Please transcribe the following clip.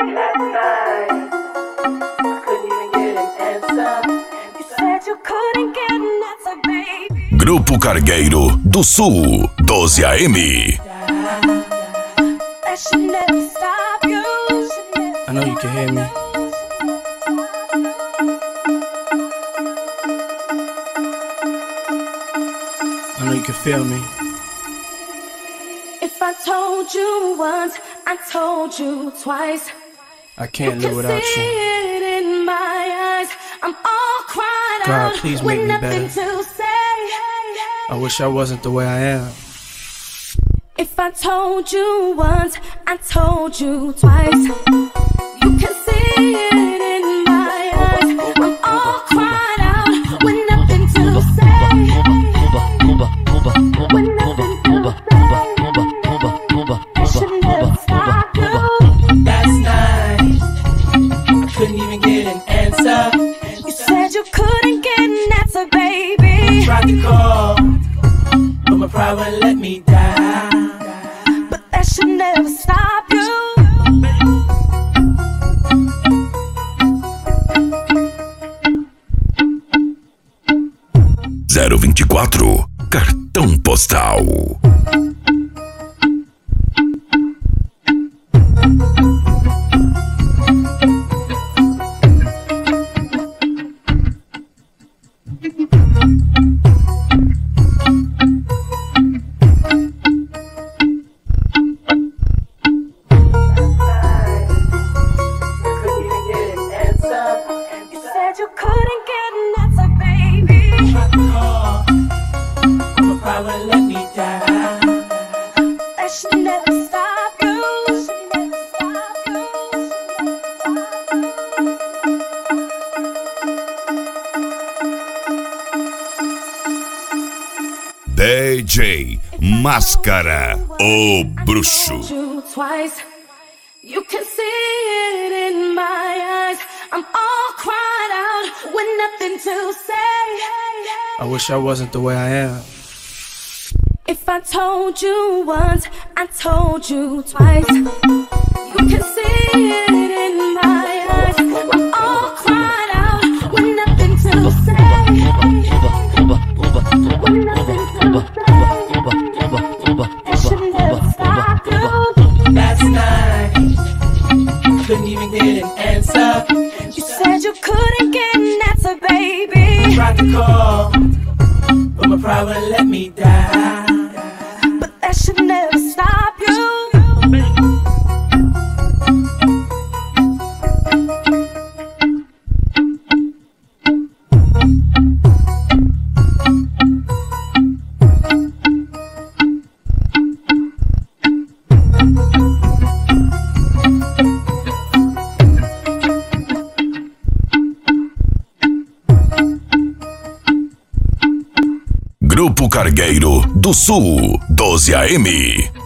Grupo Cargueiro do Sul, 12 AM. I know you can hear me. I know you can feel me. If I told you once, I told you twice. I can't live without see you. it in my eyes. I'm all cried God, out please make with me nothing better. to say. I wish I wasn't the way I am. If I told you once, I told you twice. You can see it in my eyes. I'm all cried out with nothing to say. With nothing to say. I should never stop you. Last night, I couldn't even get an answer. You said you couldn't get an answer, baby. Tried to call, but my pride wouldn't let me down. But that should never stop you. 024, cartão postal. DJ Máscara, o bruxo. You can see it in my eyes. I'm all cried out with nothing to say. I wish I wasn't the way I am. If I told you once, I told you twice. You can see it in my eyes. I'm all cried out with nothing to say. With nothing to say. I should never stop you. Last night, I couldn't even get an answer. You said you couldn't get an answer, baby. Tried to call, but my pride wouldn't let me down. But that should never stop you. Grupo Cargueiro do Sul, 12 AM.